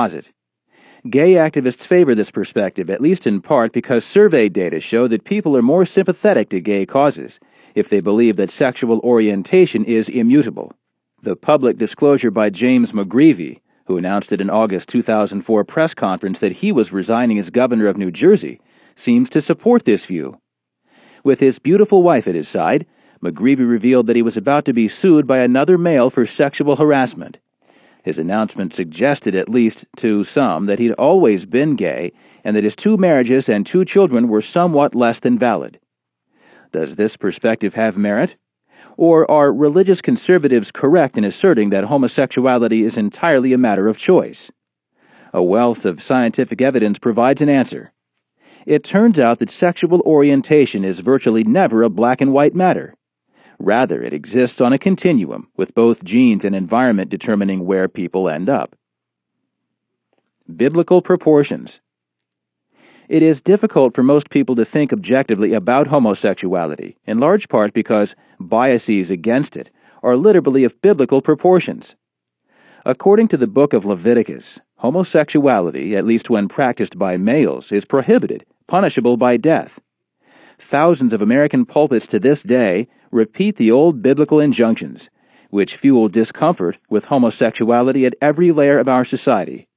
closet. Gay activists favor this perspective, at least in part because survey data show that people are more sympathetic to gay causes if they believe that sexual orientation is immutable. The public disclosure by James McGreevey, who announced at an August 2004 press conference that he was resigning as governor of New Jersey, seems to support this view. With his beautiful wife at his side, McGreevey revealed that he was about to be sued by another male for sexual harassment. His announcement suggested, at least to some, that he'd always been gay and that his 2 marriages and 2 children were somewhat less than valid. Does this perspective have merit? Or are religious conservatives correct in asserting that homosexuality is entirely a matter of choice? A wealth of scientific evidence provides an answer. It turns out that sexual orientation is virtually never a black and white matter. Rather, it exists on a continuum, with both genes and environment determining where people end up. Biblical proportions. It is difficult for most people to think objectively about homosexuality, in large part because biases against it are literally of biblical proportions. According to the book of Leviticus, homosexuality, at least when practiced by males, is prohibited, punishable by death. Thousands of American pulpits to this day repeat the old biblical injunctions, which fuel discomfort with homosexuality at every layer of our society.